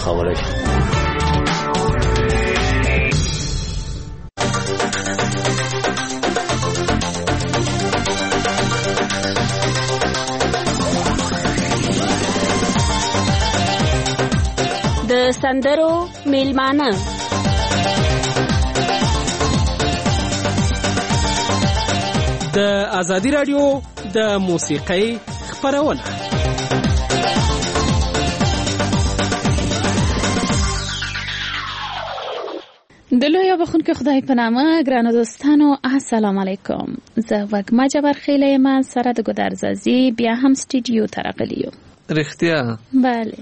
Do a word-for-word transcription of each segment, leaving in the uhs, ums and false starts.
مخابره شي. د سندرو میلمانه د ازادي رادیو د موسیقۍ خپرونه. د لوی بخونکو خدای په نامه. ګرانو دوستانو السلام علیکم. زه وګما جبرخیله یم سره د ګودرزازي بیا هم سټوډیو ته راغلی یم. رښتیا بله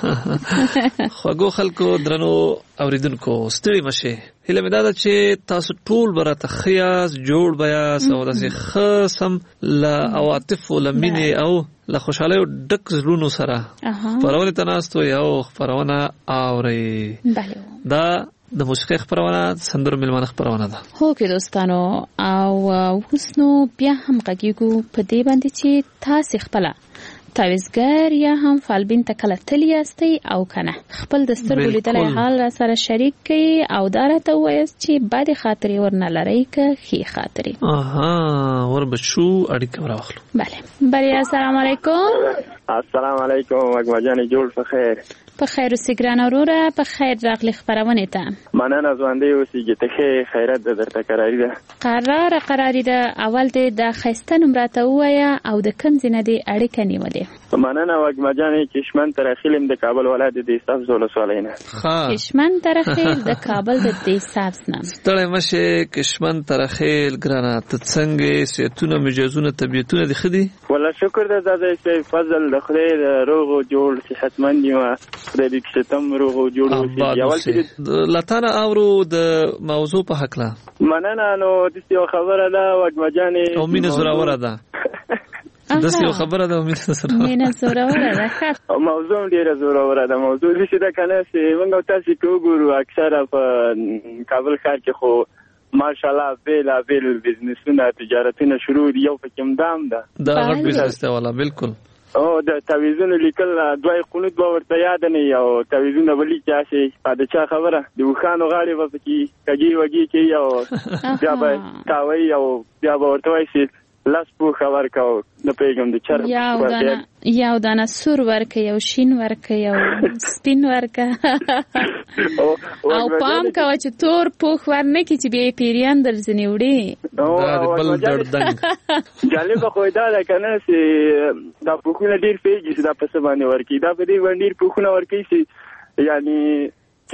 خوږو خلکو درنو اوریدونکو ستړي مشه. هیله مې دا ده چې تاسو ټول به راته ښه یاست، جوړ به یاست او داسې ښه سم له عواطفو له مینې او له خوشحالیو ډک زړونو سره خپرونې ته ناست وئ او خپرونه اورئ. دا د موسیقۍ خپرونه سندرو میلمانه خپرونه ده. هو کې دوستانو او اوس نو بیا هم غږیږو په دې باندې چې تاسې خپله تعویزګر یا هم فالبین ته کله تللی یاستئ او کنه خپل د سترګو لیدلی حال را سره شریک کړئ او دا راته ووایاست چې بدې خاطرې ورنه لرئ که ښې خاطرې. اها ور به شو اړیکه راواخلو. بله بریا السلام علیکم. السلام علیکم وګما جانې جوړ په خیر. په خیر اوسې ګرانه وروره. په خیر راغلې خپرونې ته. مننه ژوندی اوسېږي ته ښې خیرت ده درته قراري ده. قراره قراري ده. اول دې د ښایسته نوم راته ووایه او د کوم ځای نه دې اړیکه نیولې. مننه وګما جانې کشمن ترخیل یم د کابل ولایت د دې سبز ولسوالۍ نه. کشمن ترخیل د کابل د دې سبز نه. ستړی مشه کشمن ترخیل ګرانه. ته څنګه صحتونه مجازونه طبیعتونه دې ښه دي؟ والله شکر ده دادا صاحب فضل د خدای د روغ او جوړ صحتمند یم. خدای دې چې تم روغ او جوړ اوسې. اول چې لاتانه اورو د موضوع په حق لا مننه. نو د یو خبره ده وګما جانې او مینه زوراوره ده. داسې یو خبره ده مینه زوراوره مینه زوراوره ده. موضوع ډیره زوراوره ده. موضوع دې ده کنه چې موږ تاسو کې وګورو اکثره په کابل ښار کې خو ماشاءالله بیل بیل بزنسونه تجارتونه شروع دي. یو پکې مدام ده دا غټ بزنس دی والا بالکل. او د تعویذونو لیکل دوی قنوت به ورته یاد نه یو تعویذونه ولي چې پادشاه خبره د وخانو غاړي به پکې کږي وږي کې یو بیا به تاوي او بیا به ورته وایي لاس په خبر کاو نه پیغام د چر یو دانه یو دانه سور ورکه یو شین ورکه یو سپین ورکه او پام کوه چې تور پوخ ورنه کې چې بیا پیریان درځنی وړي. دا بل دردنګ جالب خو دا ده کنه چې دا پوخونه ډیر پیږي چې دا په څه باندې ورکی. دا په دې باندې پوخونه ورکی چې یعنی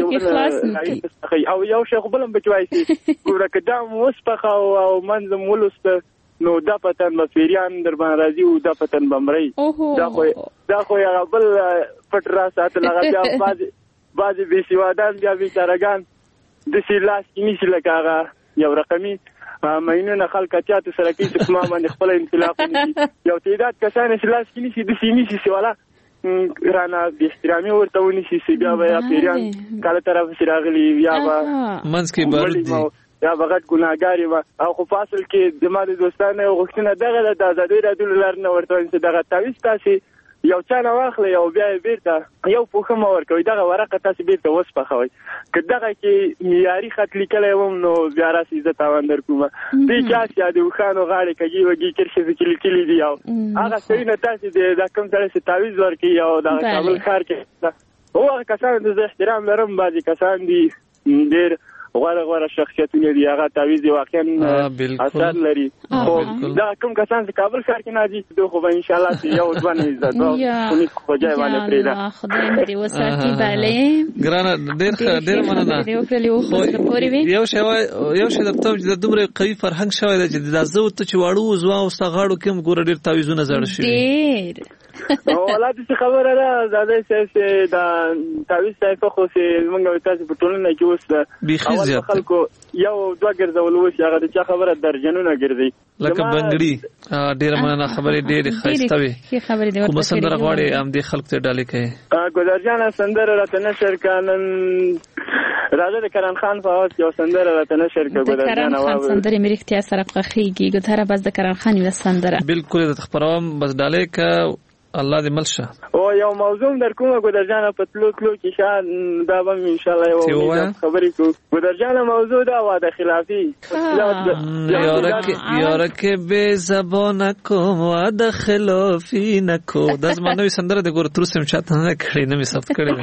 او یو شیخ بلم بچوای چې ګوره کدام وسپخه او منظم ولسته نو دا پتن به پیریان در باندې راځي او دا پتن بمري. دا خو دا خو یا بل پټ را سات لغه بیا باز باز به سیوادان بیا بیچارهګان د سیلاس کینی لکه یو رقمي مینونه خلک چاته سره کې چې ما باندې خپل انطلاق یو تعداد کسان سیلاس کینی چې د سیمې سي سواله رانه د احترامي ورته ونی شي بیا بیا پیریان کله طرف سراغلی بیا با منځ کې بارد یا بغت ګناګاری و او خو فاصل کې د مال دوستانه غوښتنه دغه د آزادۍ رادیو لرنه ورته چې دغه تعویض تاسو یو چا نه واخلې او بیا بیرته یو پوښتنه ورکوي دغه ورقه تاسو بیرته وسپخوي که دغه کې معیاري خط لیکلی وم نو بیا راسي زه تاوان در کوم. دې چا چې د وخانو غاړې کږي وږي کرښې کې لیکلي دي او هغه سړي نه تاسو د کوم سره چې تعویض ورکوي او د کابل ښار کې او هغه کسان د احترام لرم بعضې کسان دي ډېر غوره غوره شخصیتونه دي هغه تعویض واقعا اثر لري. خو دا کوم کسان چې کابل ښار کې ناځي دوی خو به انشاءالله یو ځوان عزت او خونی خو ځای باندې پرېږده. خدای مې دې وساتي. بله ګرانه ډېر ښه ډېر مننه. یو شی یو شی درته چې د دومره قوي فرهنګ شوی دی چې دا زه ورته چې واړو ځوان او ستا غاړو کې هم ګوره ډېر تعویضونه زاړه شوي ډېر ولا دې خبره ده زاده چې دا تعویض صاحب خو چې موږ تاسو په ټولنه کې اوس زیات خلکو یو دوه ګرځول وش هغه د چا خبره درجنونه ګرځي لکه بنگړي. ډېر مننه خبرې ډېرې ښایسته وي. کومه سندره غواړې همدې خلکو ته ډالۍ کړې؟ ګلرجانه سندره راته نشر کړه نن راځه د کرن خان په اواز یو سندره راته نشر کړه. ګلرجانه واو سندره مې رښتیا سره خوښېږي. ګوتره بس د کرن خان یو سندره بالکل د خبروم بس ډالۍ کړه الله دې ملشه. او یو موضوع در کومه ګودر جان په تلو تلو کې شان دا به ان شاء الله یو خبرې کو. ګودر جان موضوع دا وعده خلافی یارکه به زبان کوم وعده خلافی نکو. دا زمانوي سندره د ګور تر سم چاته نه کړی نه می ثبت کړی.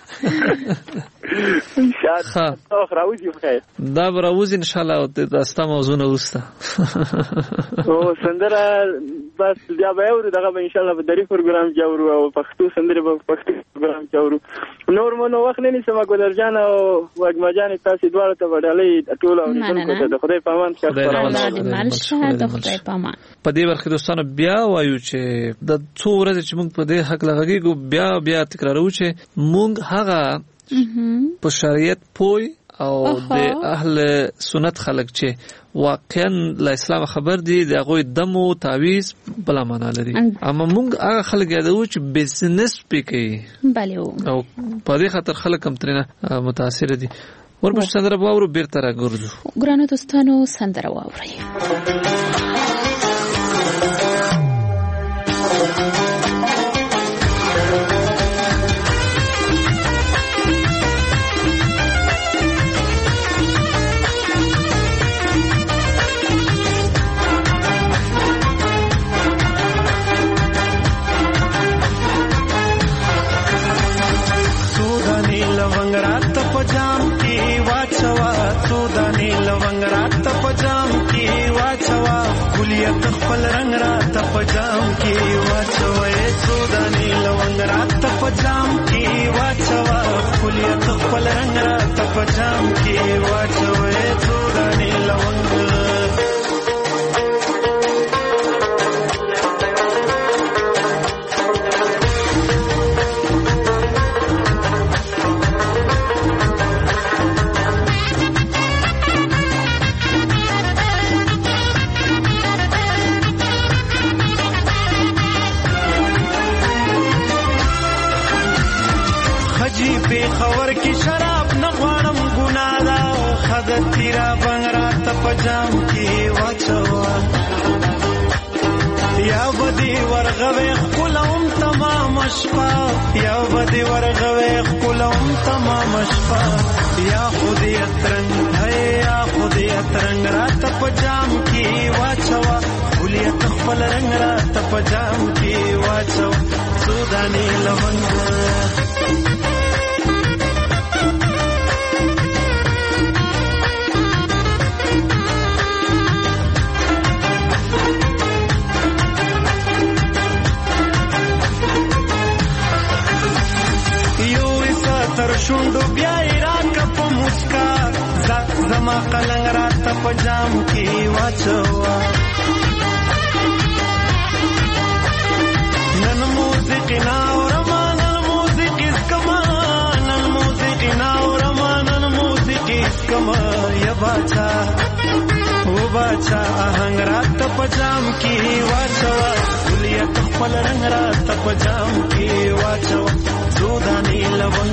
ان شاء الله راوځي بخیر. دا راوځي ان شاء الله د استا موضوع نه وسته. او سندره بس بیا به ورو دغه ان شاء الله په دری پروګرام کې ورو او پښتو سندره په پښتو پروګرام کې ورو. نور مونږ وخت نه نیسم ګودر جان او وګما جان تاسو دواړه ته وډالې ټول اوریدونکو ته د خدای پامان ښه الله دې ملشه د خدای پامان. په دې ورخه دوستانو بیا وایو چې د څو ورځې چې موږ په دې حق لغږیږو بیا بیا تکرارو چې موږ هغه په شریعت پوي او د اهل سنت خلک چې واقعا ل اسلام خبر دي د هغه دمو تعویز بلا معنا لري. اما موږ هغه خلک یادو چې بزنس پکې بله او په دې خاطر خلک هم ترنه متاثر دي. ورپسې سندره واورو بیرته راګرځو. ګرانو دوستانو سندره واورئ. पजाम की वाचवा सोदानी लवंग रात पजाम की वाचवा गुलियत पल रंग रात पजाम की वाचवा सोदानी लवंग रात पजाम की वाचवा गुलियत पल रंग रात पजाम की वाचवा सोदानी लवंग خور کی شراب نغوانم گنادا خدت تیرا بنگرات پجام کی واچوا یا بدی ورغوی خلوم تمام شپا یا بدی ورغوی خلوم تمام شپا یا خودی اترنگ ہے یا خودی اترنگ رات پجام کی واچوا خلیت خپل رنگ رات پجام کی واچوا سودانی لونگ تر شوندو بیا ایران کا په مسکا زما قلنګ رات په جام کې واچوا نن موسیقي نا اورما نن موسیقي اسکما نن موسیقي نا اورما نن موسیقي اسکما یا باچا او باچا آهنګ رات په جام کې واچوا ګلیت خپل رنگ رات په جام کې واچوا سودانی لونگ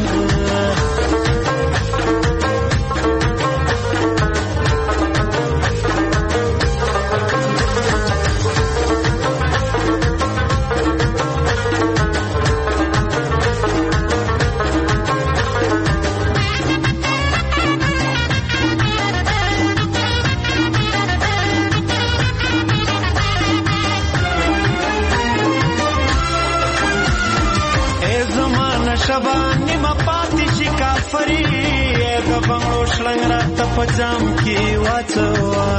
شبانی ما پاتی شي کافری د بنگلو شلنګ رات پجام کی واچوا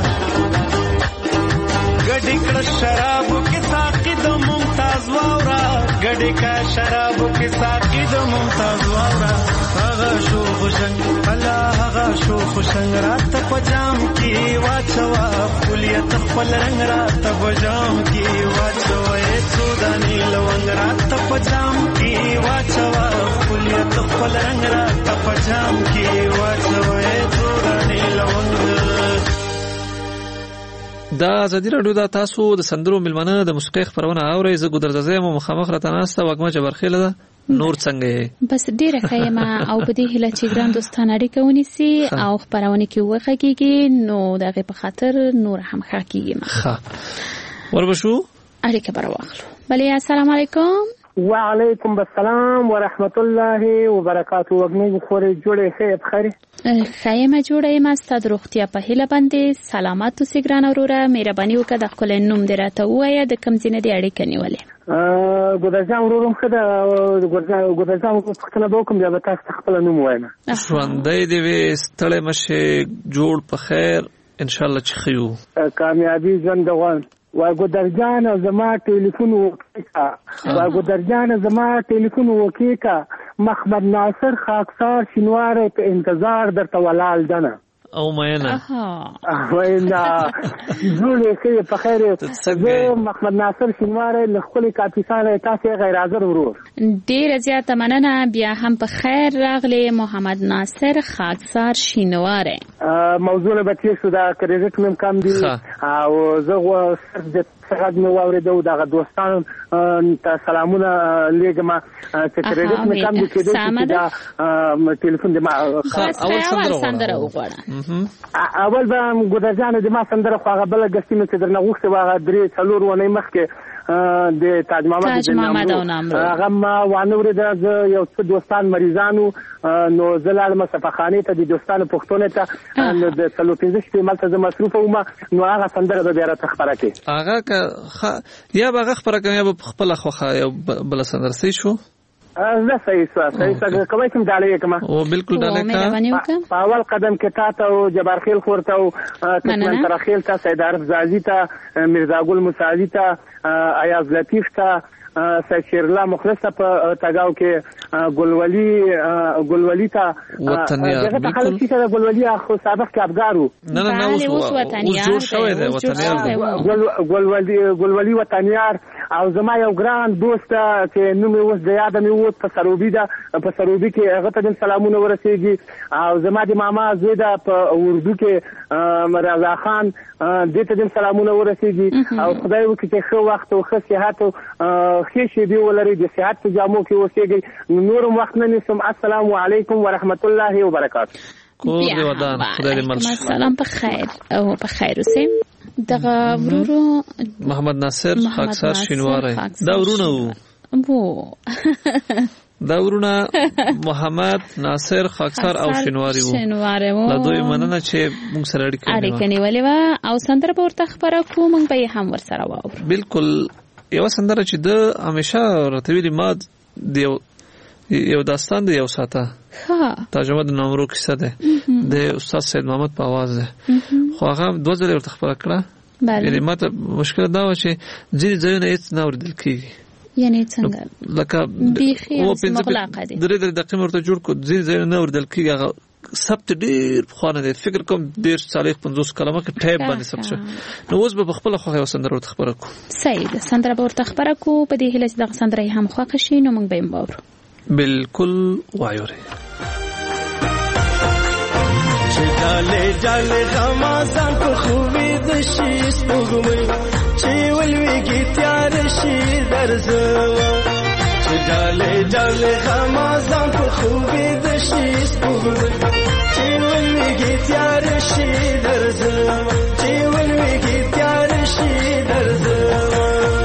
گډی کړه شراب کې ساقي د ممتاز واورا گډی کا شراب کې ساقي د ممتاز واورا هغه شو خوشنګ الله هغه شو خوشنګ رات پجام کی واچوا کلیت خپل رنگ رات پجام کی واچوا سودانی لونگ رات پجام کی واچوا کلیت خپل رنگ رات پجام کی واچوا سودانی لونگ. دا ازادي راډیو دا تاسو د سندرو ملمنه د موسیقي خبرونه اورئ. زه ګودر زازم مخامخ را تناسته وګما جبرخیله ده نور څنګه بس ډیره خیمه او په دې هله چې ګران دوستان اړیکه ونیسي او خبرونه کې وخګيږي نو دغه په خاطر نور هم خاکیږي. ښه وربشو اړیکه بر واخلو. بله السلام علیکم. وعلیکم السلام ورحمت الله وبرکاته. وګنی خوري جوړې خیر بخیر. خیمه جوړې ما ستاسو روغتیا په هیله باندې سلامات اوسئ ګران وروره. مهرباني وکړه د خپل نوم دې راته ووایه د کوم ځای نه دې اړیکه نیولې. ګودرجان وروم خدای ګودرجان پښتنه به کوم بیا تاسو خپل نوم وایم. ژوندۍ دې وي ستړی مشه جوړ په خیر ان شاء الله چې خيو کامیابی ژوند غواړم. و ګودرجان زما ټلیفون وکړه و ګودرجان زما ټلیفون وکړه محمد ناصر خاکسار شینوار په انتظار درته ولال دنه او مینه وینا جوړې خیر په خیر. زه محمد ناصر شینوار له خپل کاپیسان تاسو غیر حاضر ورور. ډیر زیاته مننه. بیا هم په خیر راغلی محمد ناصر خاکسار شینوار. موضوع به چې شو دا کریډټ مم کم دی او زه غو سر څنګه نو اوریدو دا دوستان ته سلامونه لګم چې کریډټ مې کم دي چې دا ټلیفون دې ما اول سندره وغواړه. اول به ګودرجان دې ما سندره خو هغه بل غستینه چې درنه غوښته واغه درې څلور ونې مخکې د تاج محمد د نامرو هغه ما وانوري د یو څو دوستان مریضانو نو زلال مصفخانه ته د دوستانو پښتون ته نو د څلور پنځه شپې مالته د مصروف ومه نو هغه سندره به بیا تخبره کې هغه یا به خبره کوي یا په خپل خوخه یو بل سندره سي شو. زه صحیح سو صحیح څنګه کومه کوم ډالې کومه او بالکل ډالې کا اول قدم کې تا ته او جبار خیل خورته او تکمن تر خیل ته سید عارف زازی ته مرزا ګل مساعدی ته ایاز لطیف ته سید شیرلا مخلص په تاګاو کې ګلولی ګلولی ته وطنیار بالکل چې ګلولی اخو سابق کې افغارو نه نه نه اوس وطنیار شوی دی وطنیار ګلولی ګلولی وطنیار او زما یو ګران دوست چې نوم یې اوس د یاد مې ووت په سروبي ده په سروبي کې هغه ته سلامونه ورسېږي او زما د ماما زوی ده په اردو کې رضا خان دې ته سلامونه ورسېږي او خدای وکړي چې ښه وخت او ښه صحت او ښه شی دی ولري د صحت په جامو کې اوسېږي. نورم وخت نه نیسم. السلام علیکم ورحمت الله وبرکاته. کور دی ودان خدای دې مل سلام په خیر او په خیر اوسئ. دغه ورورو محمد ناصر خاکسار شینوار دا ورونه وو دا ورونه محمد ناصر خاکسار او شینواری وو شینواری وو لا دوی مننه چې موږ سره اړیکه اړیکه نیولې و او سندره پورته خبره کو موږ به هم ور سره واور. بالکل یو سندره چې د همیشه راتویلی ما دیو یو داستان دی یو ساته ها ترجمه د نامرو کیسه ده د استاد سید محمد په आवाज ده خو هغه دوه ځله ورته خبره کړه. یعنی ماته مشکل دا و چې ځینې ځایونه هیڅ نه اوریدل کیږي. یعنی څنګه لکه او مغلقه دي درې درې دقیقې ورته جوړ کو ځینې ځایونه نه اوریدل کیږي. هغه سبت ډیر خوانه دي فکر کوم ډیر صالح پنځوس کلمه کې ټایپ باندې سبت شو. نو اوس به خپل خو یو سندره ورته خبره کو. صحیح ده سندره ورته خبره کو په دې هله چې د سندره هم خوښ شي نو موږ به یې باور. بالکل وایوري جاله جاله غمازان په خوبي د شي سپوږمۍ چې ولويږي تیار شي درځوا چې جاله جاله غمازان په خوبي د شي سپوږمۍ چې ولويږي تیار شي درځوا چې ولويږي تیار شي درځوا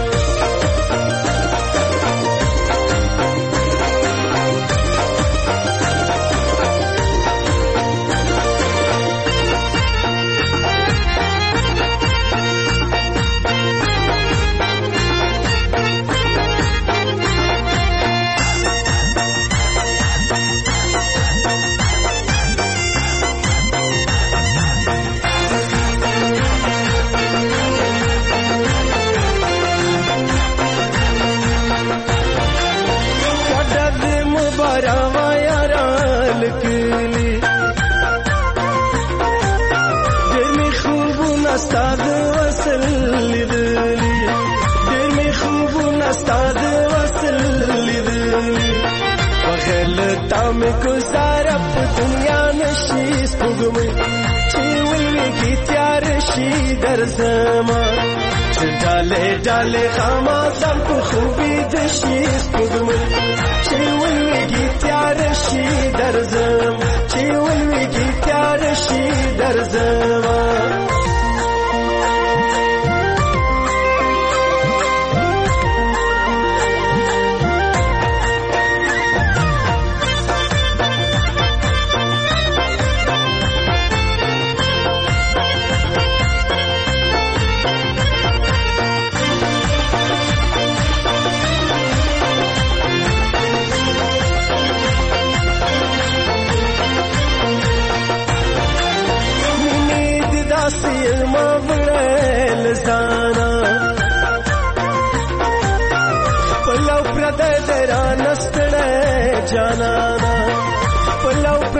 استاد وصل لیدلی ډېر می خوبونه استاد وصل لیدلی وغل تام گزاره په دنیا نشي سپوږمۍ چې ولويږي تیار شي درځما چې ډاله ډاله غمازان په خوبي د شي سپوږمۍ چې ولويږي تیار شي درځما چې ولويږي تیار شي درځما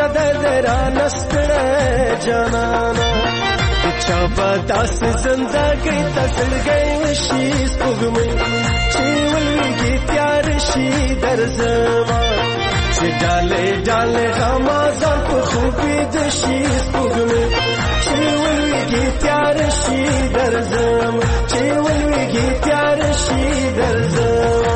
درد را نستړی جانانا چا به داسې زندګۍ ته زړګی وشي سپوږمۍ چې ولویږي تیار شي درځما چې ډالې ډالې غمازان په خوبې د شي سپوږمۍ چې ولویږي تیار شي درځما چې ولویږي تیار شي درځما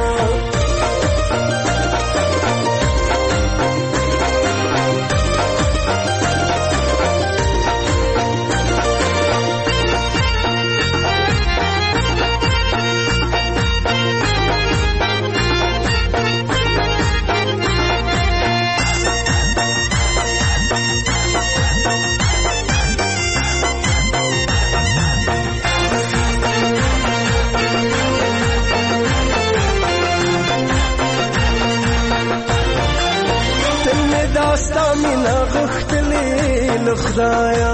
داستا مینا غختلی لخدایا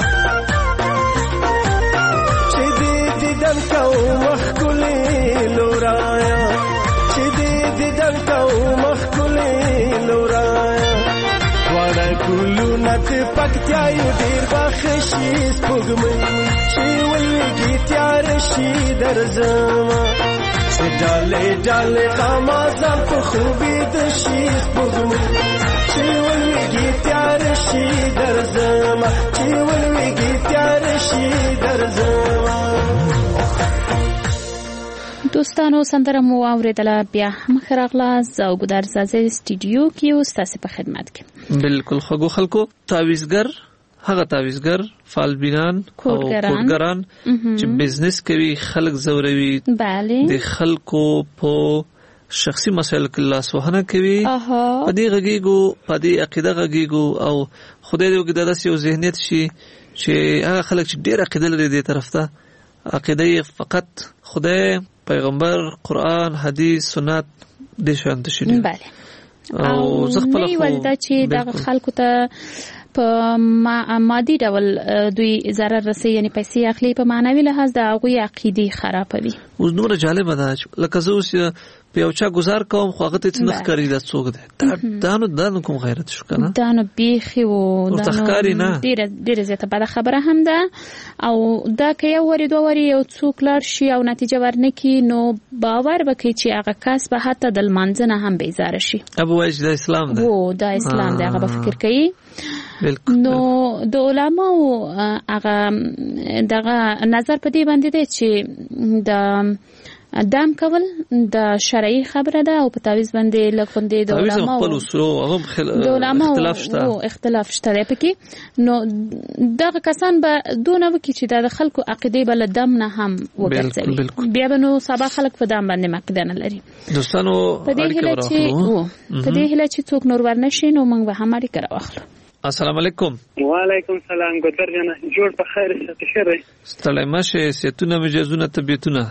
چې دې دیدن کو مخکلی لورایا چې دې دیدن کو مخکلی لورایا وړه ګلو نت پکتیا یو ډیر بخشي سپوږمۍ چې ولویږي تیار شي درځما چې ډالې ډالې غمازان په خوبې د شي سپوږمۍ چې ولویږي تیار شي درځما چې ولویږي تیار شي درځما. دوستانو سندره مو اوریدله بیا هم خراغله زوګدار سازي سټوډیو کې او ستاسو په خدمت کې. بالکل خو خلکو تعویزګر هغه تعویزګر فالبینان او کوډګران چې بزنس کوي خلک زوروي bale د خلکو په شخصي مسایل کې لاس وهنه کوي په دې غږیګو په دې عقیده غږیګو او خدای دې وګړه داسې یو ذهنیت شي چې هغه خلک چې ډېر عقیده لري دې طرف ته عقیده فقط خدای پیغمبر قرآن حدیث سنت دې شانت شي bale او زه خپل ولدا چې د خلکو ته په مادي ډول دوی zarar رسي یعنی پیسې اخلي په معنوي لحاظ د هغه عقیده خرابوي. اوس نور جالب ده لکه زه اوس په یو چا گزار کوم خو هغه ته څه نه کوي د څوک ده دا نو دا نو کوم غیرت شو کنه دا نو بیخي و دا نو ډیره ډیره زیاته بده خبره هم ده او دا که یو وری دوه وری یو څوک لار شي او نتیجه ورنکي نو باور وکړي چې هغه کس به حتی د منځنه هم بیزار شي. ابو وایي د اسلام ده وو دا اسلام ده هغه به فکر کوي. نو د علماء هغه دغه نظر په دې باندې دی چې د دام کول د شرعي خبره ده او په تعویض باندې لکوندې د علماء د علماء او اختلاف شته پکې نو دغه کسان به دونه وکړي چې د خلکو عقیده بل دم نه هم وګرځي بیا به نو سبا خلک په دام باندې مقدنه لري. دوستانو په دې هله چې په دې هله چې څوک نور ورنشي نو موږ به هم اړیکه راوخلو. السلام علیکم. وعلیکم السلام ګودر جنا جوړ په خیر ست شری ستړی مشه ستونه مجازونه طبيعتونه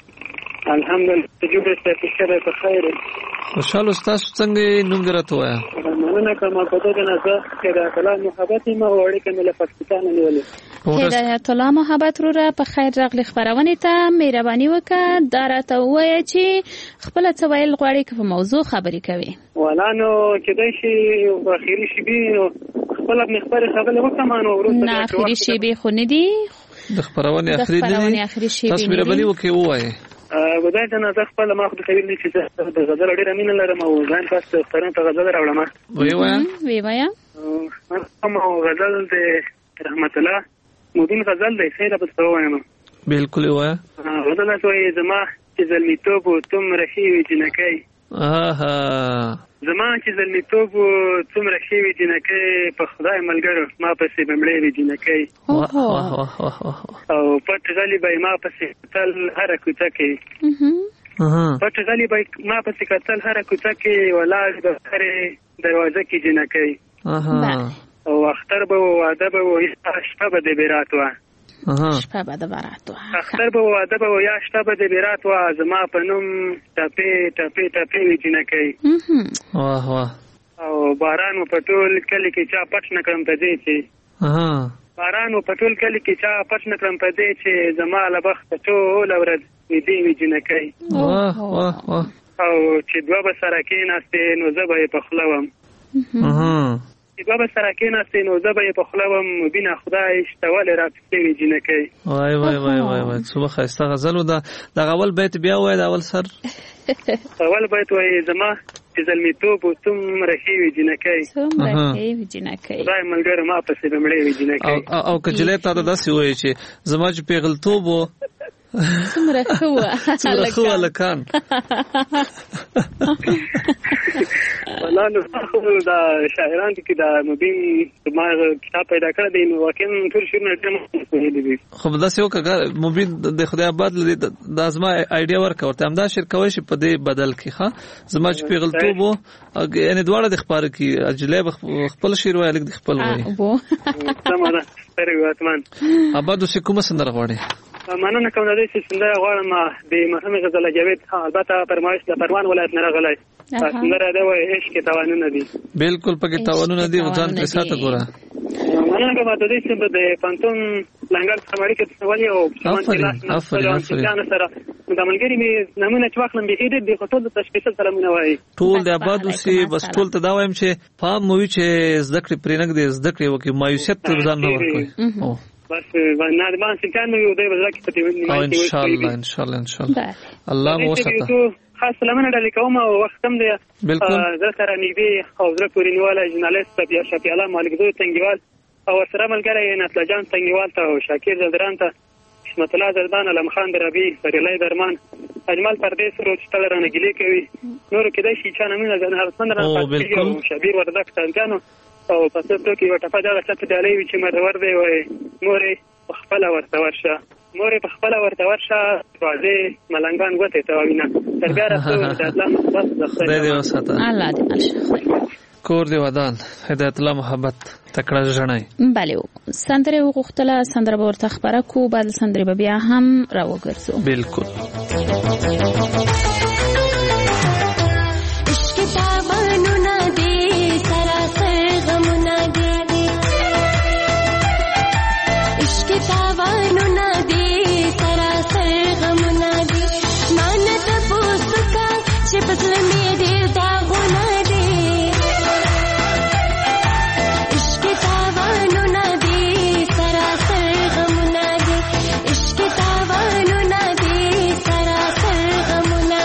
الحمدلله جوړ ست شری په خیر خوشاله تاسو څنګه نوم درته وایا مننه کوم په دې جنا زه کله کلام محبت ما وړي کومه پاکستان نیولې هدایت الله محبت رو را په خیر راغلی خبرونه ته مهرباني وکړه دراته وایي چې خپل څه ویل غواړي په موضوع خبرې کوي ولا نو کېدای شي اخیری شي به خپل خپل خبرې خبرې وکړم نو ورته نه اخیری شي به خو نه دي د خبرونه اخیری دي تاسو مهرباني وکړئ وایي ودای ته نه خپل ما خو خبرې نه چې د غزل ډېر امین لرم او ځان پاس ترنه ته غزل راوړم وی وایا وی وایا ما غزل د رحمت الله مودین غزل دی خیر په څو وایم بالکل وایا غزل سوې زما چې زلمیتوب تم رخیوي جنکای آها زما چې زلمیتوب تم رخیوي جنکای په خدای ملګرو ما پسې بمړې وی جنکای او پټ غلی به ما پسې تل هر کوڅه کې پټ غلی به ما پسې کتل هر کوڅه کې ولاړ د خره دروازه کې جنکای او اختر به واده به شپه به د بیرات وا شپه به د بیرات وا اختر به واده به یا شپه به د بیرات وا زما په نوم ټپې ټپې ټپې وی جنکای واه واه او باران په ټول کلی کې چا پټ نکړم ته دی چې باران په ټول کلی کې چا پټ نکړم ته دی چې زما له بخت ټول ورځ دې وی جنکای واه واه واه او چې دوه به سره کې ناستې نو زه به په خلوم چې دوه به سره کېناستې نو زه به یې په خوله وم مبینه خدای شته ولې راپسې وي جینکۍ. وای وای وای وای وای څومره ښایسته غزل و. دغه اول بیت بیا ووایه، د اول سر اول بیت وایي زما چې زلمیتوب و څومره ښې وي جینکۍ، څومره ښې وي جینکۍ، خدای ملګرو ما پسې به مړې وي جینکۍ. او که جلۍ تا ته داسې ووایي چې زما چې پیغلتوب و څومره ښه وه څومره ښه وه هلکان. والله نو خو دا شاعران دي چې دا مبین ما کتاب پیدا کړی دی نو واقعا ټول شعرونه ډېر مفهومي دي. خو داسې وکړه مبین د خدای آباد دا زما آیډیا ورکړه ورته همدا شعر کوی شي په دې بدل کې ښه زما چې پیغلتوب و یعنې دواړه د خپاره کې اجلی به خپل شعر وایي هلک د خپل وایي. سمه ده خیر وي اتمان. آباد اوسې کومه سندره غواړې؟ مننه کوم د دې چې سندره غواړم د مرحوم غزاله جاوید البته فرمایش د پروان ولایت نه راغلی سندره ده وایي عشق تاوانونه دي. بالکل پکې تاوانونه دي ځان پرې ساته ګوره. مننه کوم د دې چې د پانتون لنګل سماري کې تسوالي او افرین افرین افرین سره د ملګری می نمونه چې واخلم به دې د خطو د تشخیص سلامونه وایي ټول د آباد اوسې بس ټول ته دا وایم چې پام موي چې زده کړې پرې نه دي زده کړې وکي مایوسیت ته ځان نه ورکوي. بس باندې باندې څنګه نو دی بلکې په دې او ان شاء الله ان شاء الله ان شاء الله الله مو وساته. خاص سلامونه ډالې کوم او وخت هم دی زه سره نږدې او زه پورې نیواله ژورنالیست بیا شفیع الله مالک دوی تنګیوال او سره ملګری نسل جان تنګیوال ته او شاکر زدران ته حشمت الله زردان علم خان دربی فریلای درمان اجمل پردیس روز تل رانه ګیلې کوي نور کې د شي چا نمونه ځنه هرڅند را پاتې او شبیر وردک تنګانو او پس ته کې وټه په دغه څه دی لوي چې مرور دی وای مورې خپل ورته ورشه مورې په خپل ورته ورشه راځي ملنګان غوته ته وینا تر بیا راځو د الله محبت د خدای دې وساته الله دې الشه کور دی ودان هدایت الله محبت تکړه ژړای. بله سندره وغوښتله سندره به ورته خبره کو بعد سندره به بیا هم راوګرځو. بالکل Ishq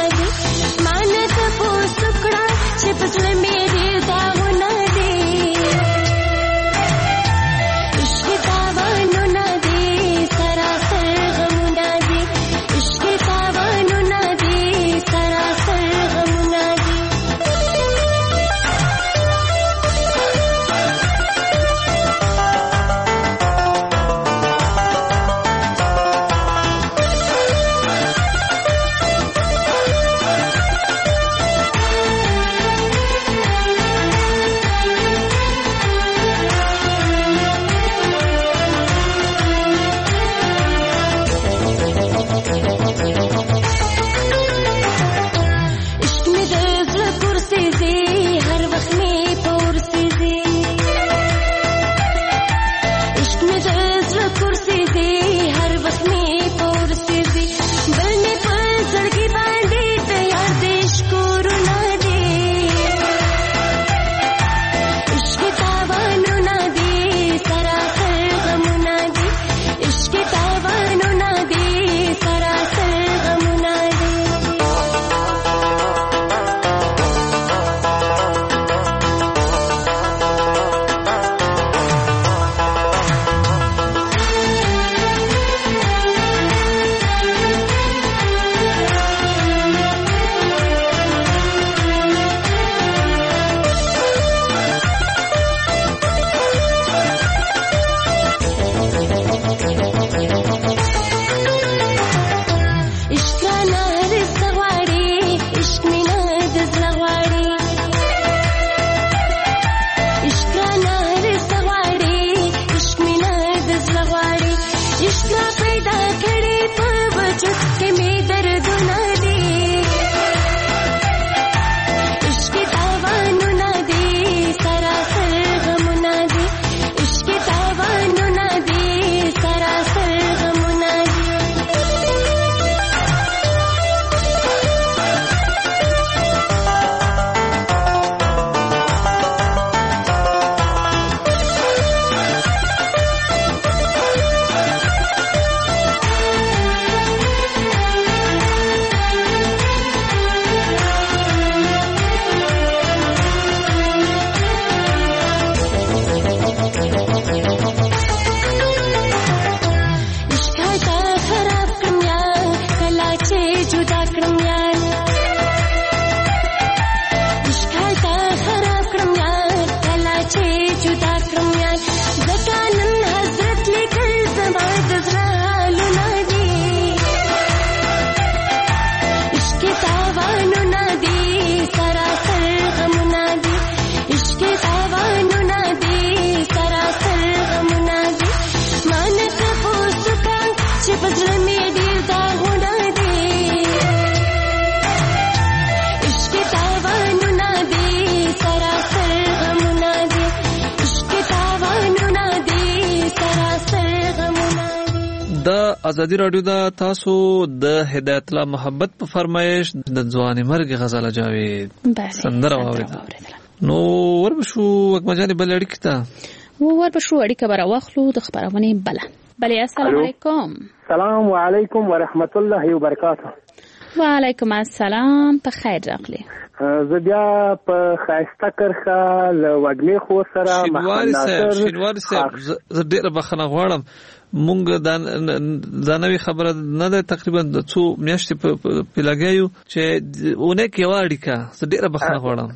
ازادي رادیو دا تاسو د هدایت الله محبت په فرمایش د ځواني مرګ غزل جاوید سندره واوریدل. نو وربشو وکمجاني بل اړیکه تا و وربشو اړیکه برا واخلو د خبرونه بل بل السلام علیکم. السلام علیکم ورحمت الله وبرکاته. وعلیکم السلام. په خیر راغلی. زه بیا په خاسته کرخه له وګړي خو سره محمد ناصر شینواری صاحب زه ډیره بخښنه غواړم. مونږ دا نوې خبره نه ده، تقریبا څو میاشتې په لګیو چې اونه کې یو اړیکه. زه ډیره بخښنه غواړم.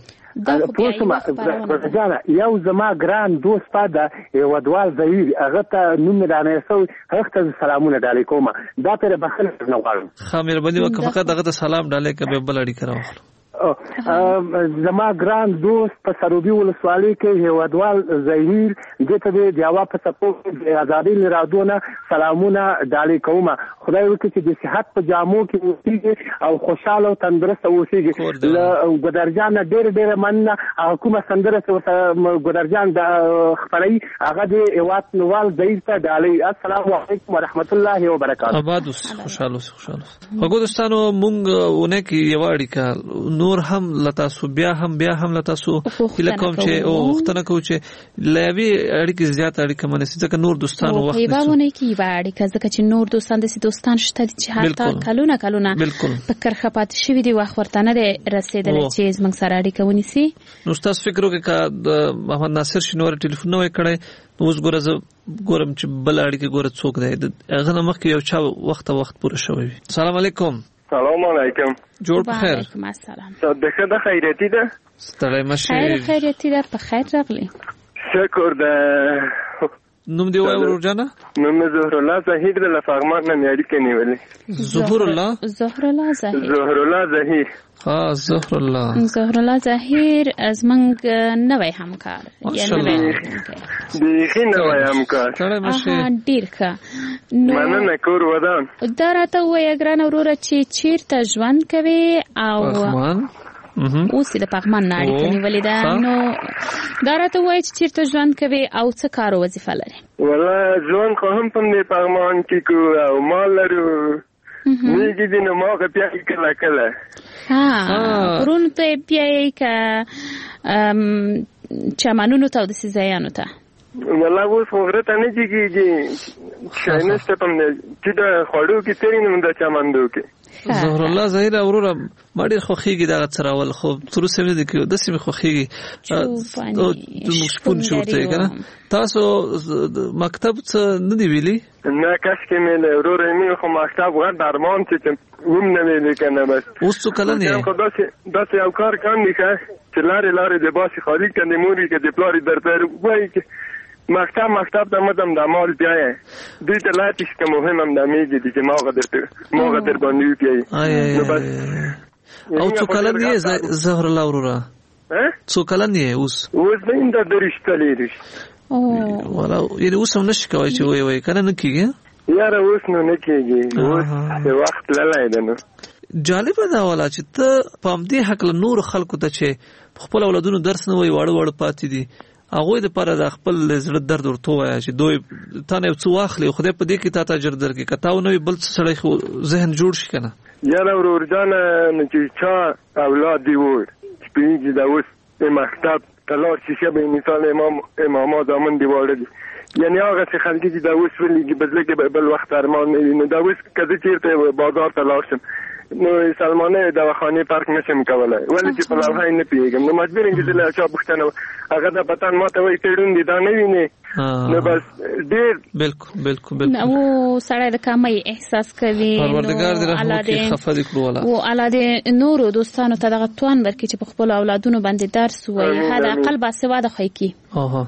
پوسما یو زما ګران دوست پاده یو ودوال زویر هغه ته نوم دانه سو هغه ته سلامونه ډالې کوم. دا پر بخل نه غواړم. خا مهرباني وکړه فقط هغه ته سلام ډالې کبه بل اړیکه راوړم. زما ګران دوست په سروبي ولسوالۍ کې یو ودوال زهیر دته د جواب په سپو د ازادي رادونه سلامونه ډالې کوم. خدای وکړي چې د صحت په جامو کې اوسېږي او خوشاله او تندرست اوسېږي. له ګدرجان ډېر ډېر مننه. حکومت سندره ګدرجان د خبري هغه د ایوات نوال زهیر ته ډالې. السلام علیکم ورحمت الله وبرکاته. آباد خوشاله خوشاله. هغه دوستانو مونږ ونه کې یو اړیکه نور هم لتاسو بیا هم بیا هم لتاسو کله کوم چې او وختونه کو چې لوي اړیکې زیات اړیکه منسي ځکه نور دوستانو وخت نه وونه کې و اړیکه ځکه چې نور دوستان د دوستان شته چې حتی کلونه کلونه په کرخه پات شوی دی وخت ورته نه رسیدل چې زمنګ سره اړیکه ونیسي. نو تاسو فکر وکړئ چې محمد ناصر شینواری ټلیفون نو کړی اوس ګورم ګورم چې بل اړیکه ګور څوک دی هغه مخکې یو چا وخت وخت پوره شوی. السلام علیکم. سلام علیکم. جوړ په خیر. وعلیکم السلام. صدقه د خیرتی ده. ستړی مشه. خیر خیرتی ده په خیر راغلی. شکر ده. نوم دی وای ورور جانا؟ نوم زهر الله زهیر د لفغمان نه اړیکه نیولې. زهر الله زهر الله زهیر زهر الله زهیر ها زهر الله زهر الله زهیر از منګ نوې همکار یا نوې همکار دی خې نوې همکار. ستړی مشه. ډیر ښه. نو مننه کور ودان. دا راته وایي ګران وروره چې چیرته ژوند کوي او پغمان اوس د پغمان نه اړیکه نیولې ده. نو دا راته وایي چې چیرته ژوند کوي او څه کار او وظیفه لري. ولا ژوند خو هم په دې پغمان کې کو او مال لرو. نیږي دې نو ما که پیاي کله کله ها ورونو ته پیاي که چمنونو ته او د سیزایانو ته والله اوس خو غره ته نه کېږي شاینسته په چې د خوړو کې تېرې نه د چمندو کې. زهر الله زهیر وروره ما ډېر خوښېږي دغه څراول خو تر اوسه مې د داسې مې خوښېږي موږ شپون چې ورته یې که نه. تاسو مکتب څه نه دي ویلي؟ نه کاشکې مې له وروره مې خو مکتب غټ درمان چې وم نه ویلې که نه بس. اوس څو کلن یې؟ خو داسې یو کار کاندي که چې لارې لارې د باسي خالي کندې موري که د پلارې درته وایي چې مکتب مکتب ته مدام د مال بیایه دوی ته لاتیش که مهم هم دمیږي دي چې ماغه درته ماغه در باندې بیایي. نو بس او څو کلن یې زهر الله وروره؟ څو کلن یې اوس؟ اوس به د درشتلې دي. والا یعنې اوس هم نشي کولی چې وایي وایي که نه نه کېږي؟ یاره اوس نو نه کېږي. اوس وخت تللی ده. نو جالبه ده والا چې ته په همدې هکله نورو خلکو ته چې په خپل اولادونو درس نه وایي واړه واړه پاتې دي هغوی دپاره د خپل زړه درد ورته ووایه چې دوی تا نه یو څه واخلي خدای په دې کې تا ته اجر درکړي که تا ونه وي بل څه سړی خو ذهن جوړ شي که نه. یاره ورور جانه نو چې چا اولاد دي وړ چې پوهېږي دا اوس د مکتب ته لاړ شي ښه به مثال امام اماما زامن دي واړه دي یعنې هغسې خلکي چې دا اوس ولیږي بدله کې بل وخت ارمان نه وي. نو دا اوس که زه چېرته بازار ته لاړ شم نو سلمانه دواخانه پارک نشم کولای ولی چې په لوحه نه پیږم نو مجبور یم چې له چا پوښتنه هغه د پتن ماته وایي تړون دي دا نه ویني. نو بس ډېر بالکل بالکل بالکل او سړی د کمۍ احساس کوي. پروردګار دې رحم وکړي خفه دې کړو والا او الله دې نورو دوستانو ته دغه توان ورکړي چې په خپلو اولادونو باندې درس ووایي حداقل باسواده ښه کړي. اها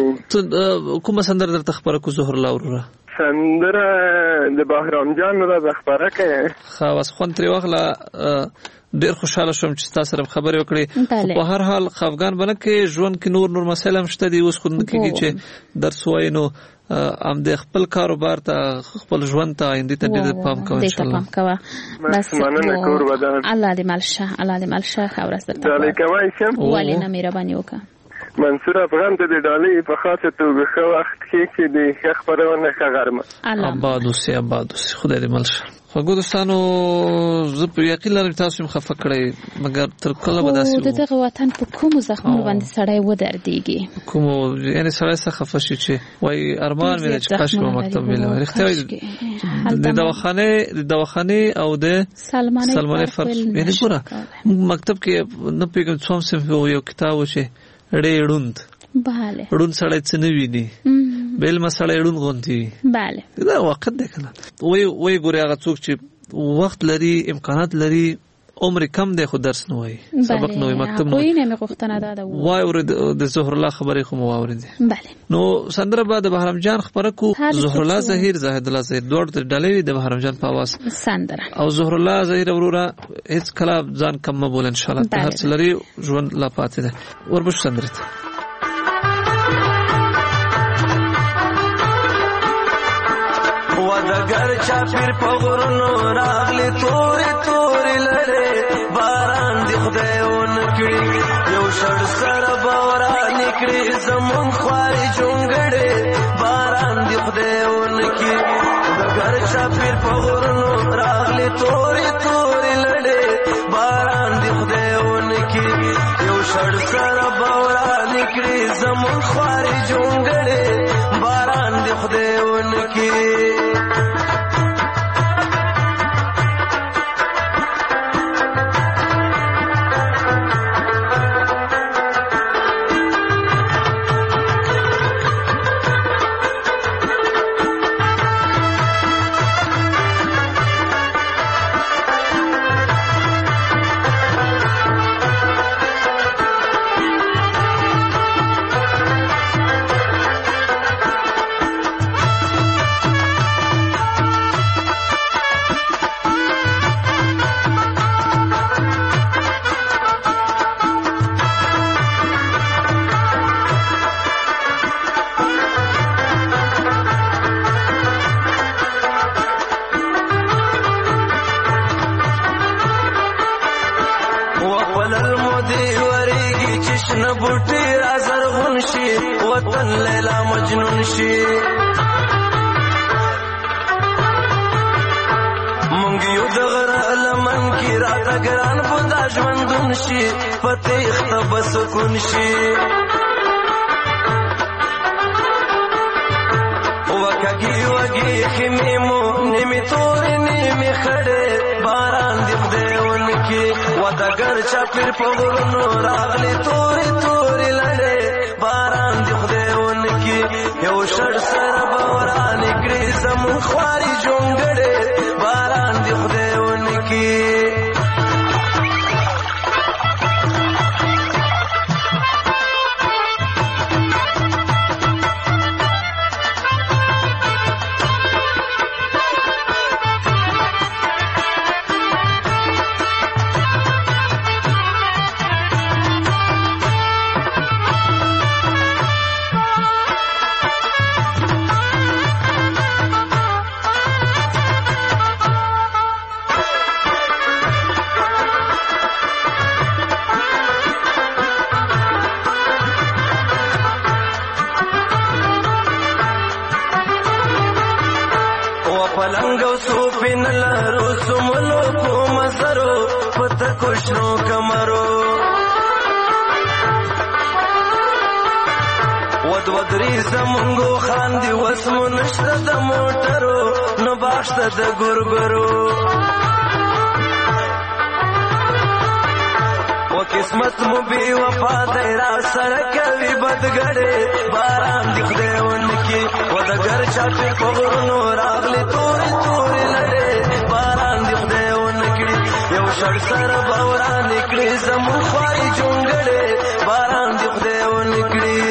ته کومه سندره درته خپره کړو زهر الله وروره؟ سندره د بهرام جان را خبره کوي. خو واس خوند ترې واخله ډېر خوشحاله شوم چې تاسو سره خبرې وکړې. په هر حال خفګان به نه کې ژوند کې نور نور مسایل هم شته دي اوس خو نه کېږي چې درس ووایي نو همدې خپل کاروبار ته خپل ژوند ته آینده ته ډېر پام کوه انشاءالله. بس مننه کور ودان. الله دې مل شه الله دې مل شه ښه ورځ درته ډالۍ کوی شم ولې نه مهرباني وکړه. منصور افغان ته د ډالۍ په خاطر توګه ښه وخت کې چې د ښه خپرونه ښه غرمه آباد اوسې آباد اوسې خدای دې مل شه. خوږو دوستانو زه په یقین لرم تاسو هم خفه کړئ مګر تر کله به داسې د دغه وطن په کومو زخمونو باندې سړی ودردېږي کومو یعنې سړی څه خفه شي چې وایي ارمان مې دی چې کاش به مکتب ویلی رښتیا وایي د دواخانې د دواخانې او د سلمانۍ فرق یعنې ګوره مکتب کې نه پوهېږم څوم صنف یو کتاب و چې ړې ړوند ړوند سړی څه نه ویني بیل مسړی ړوند غوندې وي بله دا وخت دی که نه وایي وایي ګورې هغه څوک چې وخت لري امکانات لري عمر کم دی خو درس نه وایي سبق نه وایي مکتب نه وایي نه مې غوښتنه دا ده وایي اورېد د زهرالله خبرې خو مو واورېدې بله نو سندره به د بهرام جان خپره کړو زهرالله زهیر زاهدالله زهیر دواړو ته ډالۍ وي د بهرام جان په اواز سندره او زهرالله زهیر وروره هېڅ کله ځان کم مه بوله انشاءالله ته هر څه لري ژوند لا پاتې دی وربشو سندرې ته ودګر چاپیر په غرونو راغلی تورې تورې لړې باران دې خدای ونکړي یو شړ سره به ورانې کړي زمونږ خوارې جونګړې باران دې خدای ونکړي ودګر چاپیر په غرونو راغلی تورې تورې لړې باران دې خدای ونکړي یو شړ سره به ورانې کړي زمونږ خوارې جونګړې باران دې خدای ونکړي سکون شي وکږي وږي خمې مو نیمې تورې نیمې خړې باران دې خدای ونکړي ودګر چاپیر په غرونو راغلې تورې تورې لړې باران دې خدای ونکړي یو شړ سره به ورانې کړي زمونږ خوارې جونګړې باران دې خدای ونکړي زمونږو خاندي وسمو نشته د موټرو نو باغشته د ګورګرو و قسمت مو بې وفا دی را سره کوي بدګړې باران دې خدای ونکړي و د ګر چاپیر په غرونو راغلې تورې تورې لړې باران دې خدای ونکړي یو شړ سره به ورانې کړي زمونږ خوارې جونګړې باران دې خدای ونکړي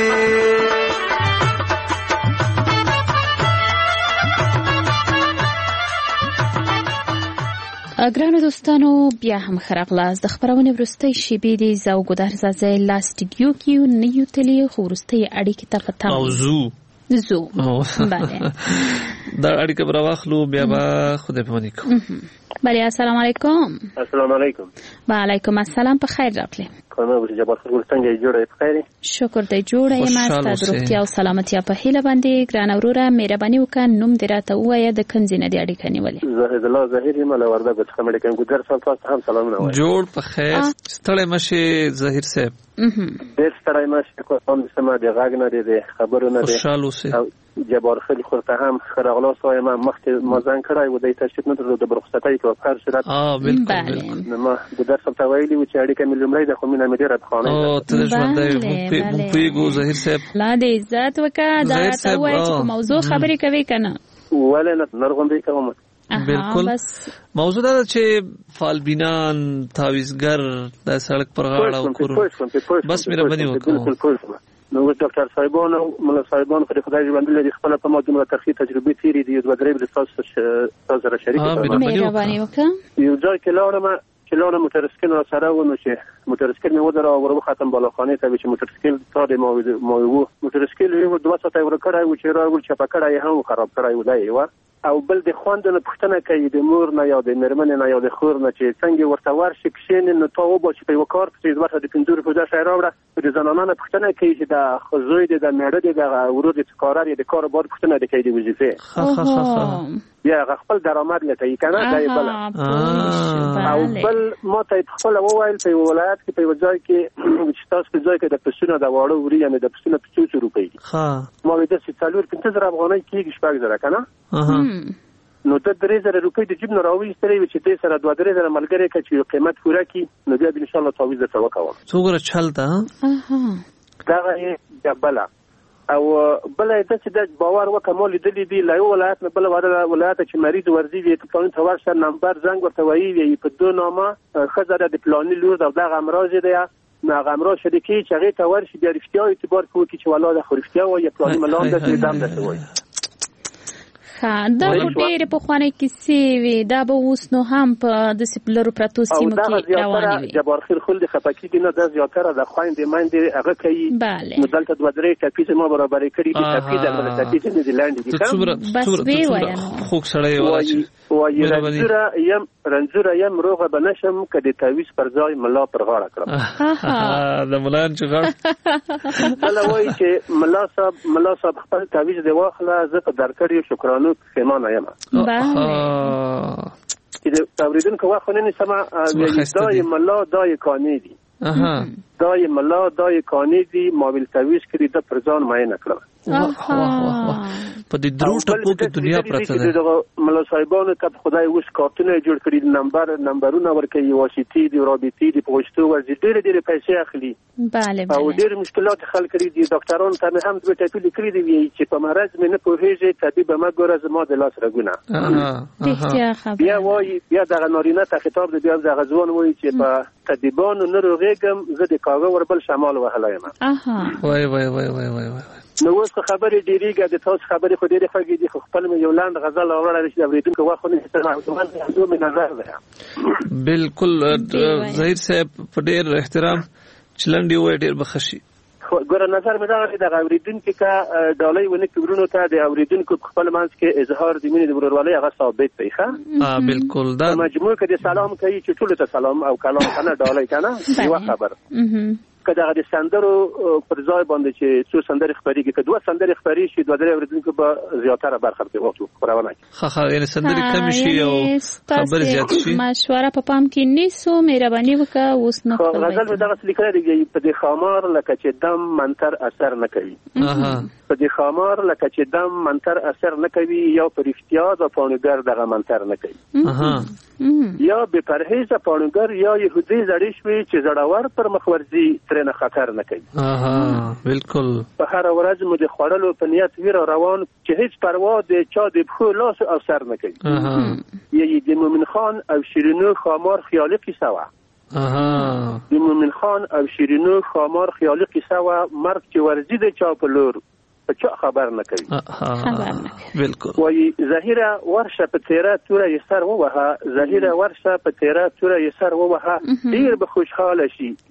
ګرانو دوستانو بیا هم ښه راغلاست. د خپرونې وروستۍ شېبې دي زه او ګودر زازی لا سټوډیو کې یو نه یو تلې خو وروستۍ اړیکې ته په تمه او زو زو بله دا اړیکه به راواخلو بیا به خدای پاماني کوو. بله السلام علیکم. السلام علیکم. و علیکم السلام. په خیر راغلی. کومه به جبار خپل څنګه جوړه په خیر؟ شکر دې جوړه یم. ستاسو روغتیا او سلامتیا په هیله باندې ګران وروره مهرباني وکړه نوم دې راته ووایه د کوم ځای نه دې اړیکه نیولې؟ زه الله ظاهر یم له وردګو څخه مې کوم ګذر سره تاسو هم سلامونه وایم. جوړ په خیر. ستړی مشه ظاهر صاحب. ډېر ستړی مشه کوم سم د غاګ نه دې خبرونه دې خوشاله اوسه. جبار خلی خورته هم خرغلا سوی ما مخت مازن کړای و د تشریف نه درلود د برخصتای په هر صورت. اه بالکل. ما د درس په ویلي و چې اړیکه مې لومړی د خو مینه مې ډیره خانه. او ته ژوندې مونږ پیګو ظاهر صاحب. لا دې عزت وکړه دا ته وایي چې موضوع خبرې کوي کنه. ولا نه نرغوندې کوم. بالکل. موضوع دا چې فالبینان تعویزګر د سړک پر غاړه او کورو بس مې ربني وکړو. نو ډاکټر صاحبان او مل صاحبان پر خدای ژوند لري خپل په ماده ترخی تجربه تیری دی دوه درې د تاسو تاسو سره شریک کړم. مهرباني وکړه. یو ځای کې لاړم چې لاړم موټرسکل را سره و نو چې موټرسکل مې ودر او ورو ختم بالاخانه ته چې موټرسکل تاده مو مو وو موټرسکل یو دوه ساعت ور کړای و چې را ول چې په کړای هم خراب کړای و دی و او بل د خوندنه پښتنه کوي د مور نه یا د مرمن نه یا د خور نه چې څنګه ورته ورشي کښین نو تاو به چې په وکړ چې ورته د پندور په ځای راوړه د زنانه پښتنه کوي چې د خزوی د مېړه د ورور د کارار د کار بار پښتنه د کوي د وظیفه یا خپل درآمد لته کنه دای بل او بل ما ته خپل وویل په ولایت کې په ځای کې چې تاسو په ځای کې د پښتنه د واړو وری یعنی د پښتنه په څو روپۍ ها ما وې د څلور پنځه زره افغانۍ کېږي شپږ زره کنه نو د درې زره روپۍ د جیب نه راوېستلې چې دې سره دوه درې زره ملګری کې چې قیمت پوره کی نو بیا ان شاء الله تعویض درته وکوم. څوګره چلته دا یې جبله او بل د چې د باور وکمل لیدلې دی له ولایت نه بل ولایت چې مریض ورزي وي په پلان ته ورشه نمبر زنګ ورته وایي په دوه نامه خزر د پلاني لور د غمراز دی نه غمراز شریکي چې هغه ته ورشي بیا رښتیا اعتبار کوي چې ولاده خو رښتیا وایي پلاني ملام د دې دم ده وایي. دا ډېر په خوانه کې سی وی دا به اوس نو هم په د سپلرو پراتو سیمو کې روان وي. جبار خیر خل د خپکی کې نه د زیاتره د خويندې ماندې هغه کوي نو دلته دوه درې ټاپیز ما برابر کړی دي ټاپیز د ټاپیز نه دی لاندې دي بس وی وایم خو سړی وایي وایي رنځره یم رنځره یم روغه بنشم کدي تعویض پر ځای ملا پر غاړه کړم د ملان چې غاړه بل وایي چې ملا صاحب ملا صاحب خپل تعویض دی واخله زه په درکړی شکرانه خیمانه یم. بله چې د اوریدونکو واخونه نه سما دای ملا دای کانی دي دای ملا دای کانی دي مابل تعویض کړی د پرځان مې نه کړل. په دې دروشته په کې دنیا پرته ده. د ملا صاحبانو ته خدای وس کارتونه جوړ کړی نمبر نمبرونه ورکوي واسطي دي رابطي دي پوښتو ورځي ډېر ډېر پیسې اخلي. bale bale او ډېر مشکلات خلک لري دي ډاکټرانو ته هم د ټاپې لیکلي دي چې په مرز مې نه پوهېږي طبيب ما ګوره زما د لاس رګونه بیا وایي بیا د نارینه ته خطاب دی بیا د غزوان وایي چې په طبيبانو نه روغېږم زه د کاغه وربل شمال وهلایم. اها وای وای وای وای وای نو اوس خبرې ډېریږي د تاسو خبرې خو ډېرې خوږې دي خو خپل مې یو لاند غزل اورل چې د اوریدونکو واخونه چې تاسو مې نظر ده. بالکل ظاهر صاحب په ډېر احترام چلندې وای ډېر بخښي ګوره نظر مې دا دی د اوریدونکو کا ډالۍ ونه کبرونو ته د اوریدونکو خپل منځ کې اظهار د مینې د ورورولۍ هغه ثابت دی ښه. اه بالکل دا مجموع کې د سلام کوي چې ټول ته سلام او کلام کنه ډالۍ کنه یو خبر کله د سندرو پر ځای باندې چې څو سندرې خبرېږي که دوه سندرې خبرې شي دوه درې اوریدونکو به زیاتره برخه پرې واخلو خبرونه ښه ښه یعنې سندرې کمې شي او خبرې زیاتې شي. مشوره په پام کې نیسو مهرباني وکړه اوس نو غزل مې دغسې لیکلی دی په دې خامار لکه چې دم منتر اثر نه کوي په دې خامار لکه چې دم منتر اثر نه کوي یا په رښتیا د پاڼګر دغه منتر نه کوي یا بې پرهیزه پاڼګر یا یهودي زړې شوي چې زړور پر مخ ورځي نه خطر نه کوي. اها بالکل په هر ورځ مو د خوړلو په نیت ویر روان چې هیڅ پروا د چا د بخو لاس او سر نه کوي. اها یی د مومن خان او شیرینو خامار خیالي قصه وا. اها د مومن خان او شیرینو خامار خیالي قصه وا مرګ چې ورزي د چا په لور په چا خبر نه کوي. اها بالکل وای ظاهره ورشه په تیرا توره یې سر ووهه ظاهره ورشه په تیرا توره یې سر ووهه ډیر به خوشاله شي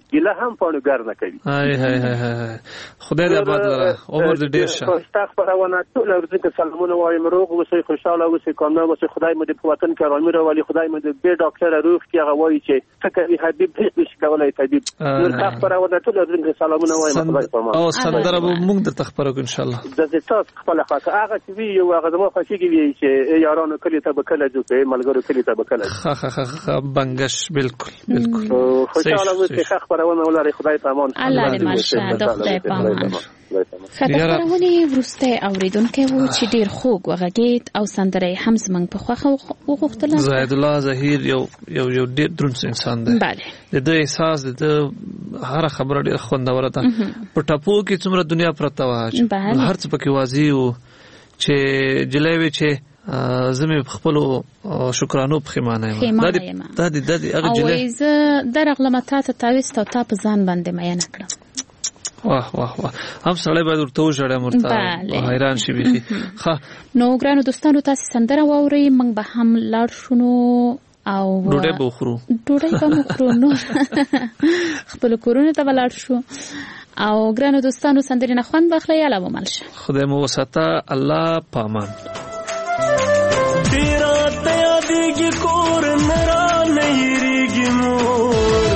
ګیله هم پاڼګر نه کوي. هاي هاي هاي خدای دې آباد لره عمر دې ډیر شه. خوشتا خبرونه ټول ورته سلامونه وایم، روغ اوسئ، خوشاله اوسئ، کامیاب اوسئ، خدای مو دې په وطن کې آرامي راولي، خدای مو دې به ډاکټر روغ کې هغه وایي چې څنګه حبيب هیڅ کولای طبيب. نو خبرونه ټول ورته سلامونه وایم، خدای په امان. او سندره به موږ د تخبرو ان شاء الله. د دې تاسو خپل خاطر هغه چې وی یو هغه زموږ خوشيږي وی چې یارانو کلی ته بکله جوړه ملګرو کلی ته بکله. خا خا خا بنگش بالکل بالکل. خوشاله اوسئ، خبرونه ولري، خدای په امان. الله دې ماشه د خدای په امان. خبرونه ورسته اوریدونکو وو چې ډیر خوږ وغږید او سندره هم زمنګ په خوخه وغوښتل. زاهد الله ظهیر یو یو یو ډیر درنس انسان دی. bale د دې احساس د هر خبره ډیر خوندوره ده. په ټاپو کې څومره دنیا پرته و هر څه پکې واضح وو چې جلوي چې زمي خپل شکرانو په خیمانه یم. دا دې دا دې هغه جلوي او زه درغله ماته ته تاويست او تا په ځان باندې مې نه کړم. واه واه واه هم سړی باید ورته وژړې مرته حیران شي بيخي. ښه نو ګرانو دوستانو تاسو سندره واورئ، موږ به هم لاړ شو او ډوډۍ به خورو ډوډۍ به خورو نو خپل کورونه ته ولاړ شو او ګرانو دوستانو سندره نه خوند واخلئ. الله مو مل شه، خدای مو وساته، الله پامان. تیرا تیا دیگی کور نرا نیریگی مور،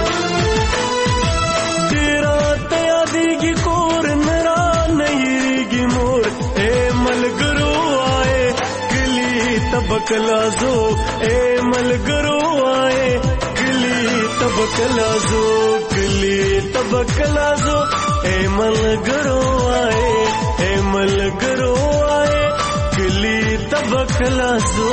تیرا تیا دیگی کور نرا نیریگی مور، اے ملگرو آئے کلی تبکلازو، اے ملگرو آئے کلی تبکلازو، کلی تبکلازو، اے ملگرو آئے، اے ملگرو آئے کلی تبکلازو.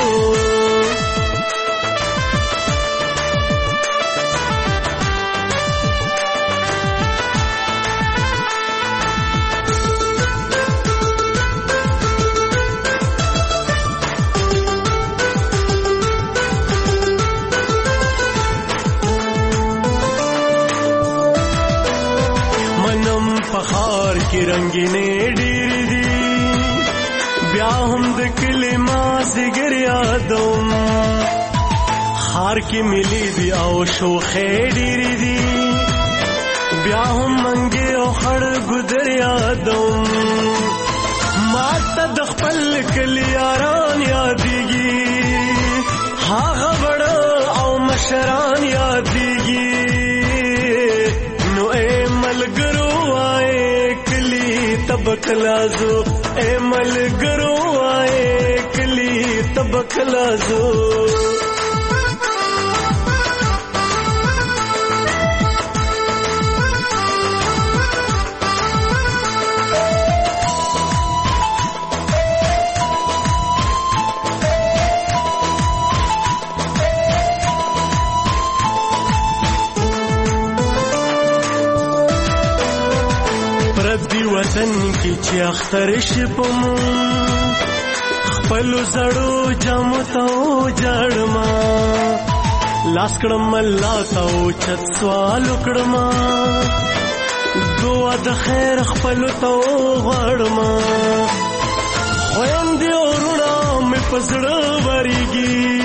منم پخار کی رنگینے ډېرې دي، بیا هم د کلی مازدیګر یادوم، ښار کې ملي دي او شوخې ډېرې دي، بیا هم منګې او خړ ګودر یادوم، ما ته د خپل کلی یاران یادېږي، هغه بړه او مشران یادېږي. نو اے ملګرو آئے کلی تبکلازو، اے ملګرو آئے کلی تبکلازو. پردی وطن کی چې اختر شپم، خپل زړو جامو ته جړما، لاس کړم الله ته چت سوال کړم، دعا د خیر خپل ته غړما، خويندې ورونه مې پزړه وريږي،